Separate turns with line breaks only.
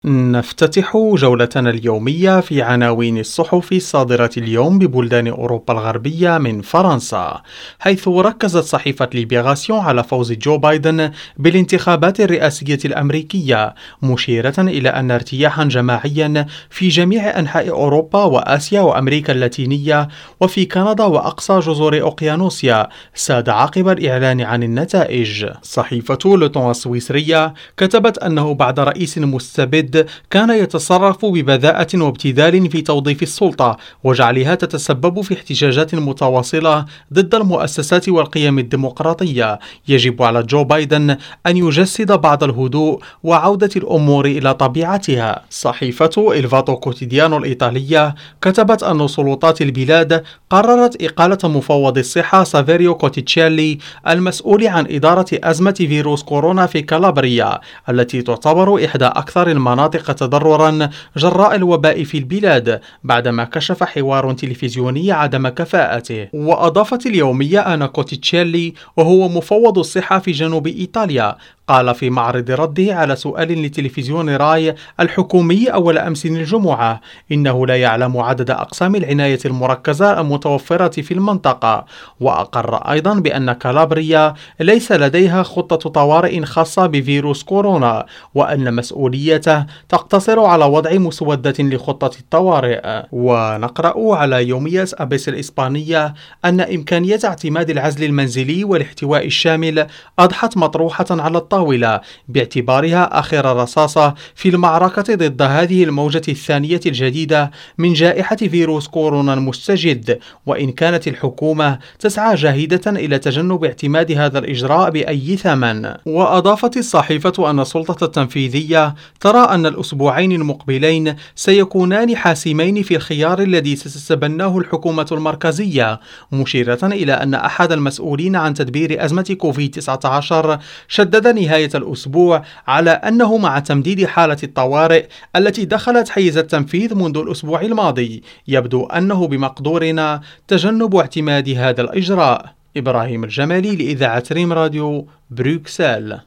نفتتح جولتنا اليومية في عناوين الصحف الصادرة اليوم ببلدان أوروبا الغربية من فرنسا، حيث ركزت صحيفة ليبيغاسيون على فوز جو بايدن بالانتخابات الرئاسية الأمريكية، مشيرة إلى أن ارتياحا جماعيا في جميع أنحاء أوروبا وآسيا وأمريكا اللاتينية وفي كندا وأقصى جزر أوقيانوسيا ساد عقب الإعلان عن النتائج. صحيفة لوتون السويسرية كتبت أنه بعد رئيس مستبد كان يتصرف ببذاءة وابتذال في توظيف السلطة وجعلها تتسبب في احتجاجات متواصلة ضد المؤسسات والقيم الديمقراطية، يجب على جو بايدن أن يجسد بعض الهدوء وعودة الأمور إلى طبيعتها. صحيفة إلفاتو كوتيديانو الإيطالية كتبت أن سلطات البلاد قررت إقالة مفوض الصحة سافيريو كوتيتشيلي المسؤول عن إدارة أزمة فيروس كورونا في كالابريا، التي تعتبر إحدى أكثر المناطق تضررا جراء الوباء في البلاد، بعدما كشف حوار تلفزيوني عدم كفاءته. وأضافت اليومية أن كوتيتشيلي، وهو مفوض الصحة في جنوب إيطاليا، قال في معرض رده على سؤال لتلفزيون راي الحكومي أول أمس الجمعة إنه لا يعلم عدد أقسام العناية المركزة المتوفرة في المنطقة، وأقر أيضا بأن كالابريا ليس لديها خطة طوارئ خاصة بفيروس كورونا، وأن مسؤوليته تقتصر على وضع مسودة لخطة الطوارئ. ونقرأ على يومية أبيس الإسبانية أن إمكانية اعتماد العزل المنزلي والاحتواء الشامل أضحت مطروحة على الطاولة باعتبارها آخر رصاصة في المعركة ضد هذه الموجة الثانية الجديدة من جائحة فيروس كورونا المستجد، وإن كانت الحكومة تسعى جاهدة إلى تجنب اعتماد هذا الإجراء بأي ثمن. وأضافت الصحيفة أن السلطة التنفيذية ترى أن الأسبوعين المقبلين سيكونان حاسمين في الخيار الذي ستتبناه الحكومة المركزية، مشيرة إلى أن أحد المسؤولين عن تدبير أزمة كوفيد-19 شدد نهاية الأسبوع على أنه مع تمديد حالة الطوارئ التي دخلت حيز التنفيذ منذ الأسبوع الماضي، يبدو أنه بمقدورنا تجنب اعتماد هذا الإجراء. إبراهيم الجمالي لإذاعة ريم راديو، بروكسل.